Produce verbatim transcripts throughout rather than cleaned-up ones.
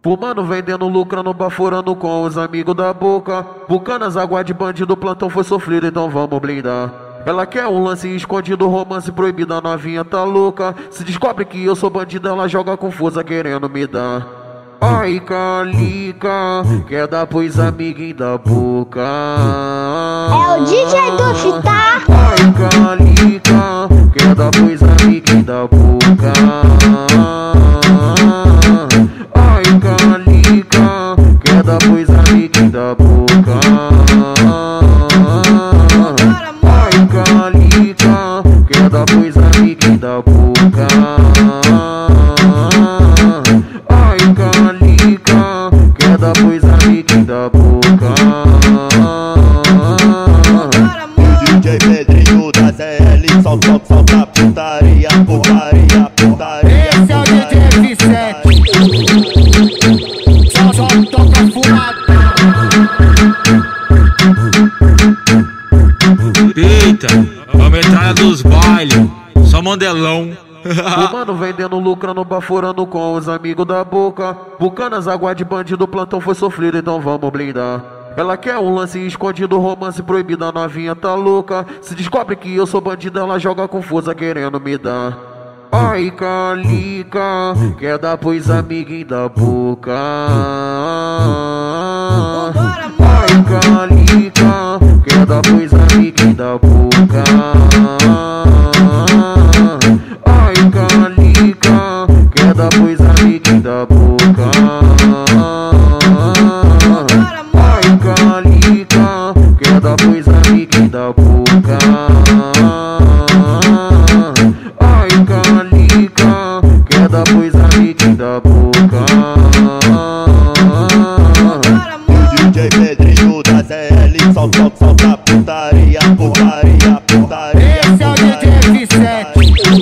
Fumando, vendendo, lucrando, baforando com os amigos da boca. Bucanas, água de bandido, plantão foi sofrido, então vamos blindar. Ela quer um lance escondido, romance proibido, a novinha tá louca. Se descobre que eu sou bandido, ela joga confusa querendo me dar. Ai, Calica, quer dar pros amiguinhos da boca. É o D J do Fitar. Ai, Calica, quer dar pros amiguinhos da boca. Ai, Calica, quer dar pros amiguinhos da boca. Ai, Calica, quer dar pros amiguinhos da boca. Ai, Calica, quer dar pros amiguinhos da boca. O D J Pedrinho da Z L, sol, sol, solta putaria, putaria, putaria. Esse é o D J Vicente, só, só toca fumada. Eita, a metralha dos bailes, só mandelão. Fumando, vendendo, lucrando, baforando com os amigos da boca. Bucanas, água de bandido, plantão foi sofrido, então vamos blindar. Ela quer um lance escondido, romance proibido, a novinha tá louca. Se descobre que eu sou bandido, ela joga confusa querendo me dar. Ai, Calica, quer dar pros amiguinhos da boca. Ai, Calica, quer dar pros amiguinhos da boca. Ai, Calica, quer dar pros amiguinhos da boca. Ai, Calica, quer dar pros amiguinhos da boca. Ai, Calica, quer dar pros amiguinhos da boca. O D J Pedrinho da Z L, sol, sol, solta putaria, putaria, putaria. Esse é o D J Vicente,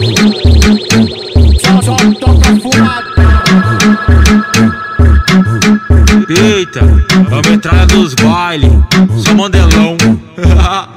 só, só toca fumada. Eita, a metralha dos bailes, só mandelão.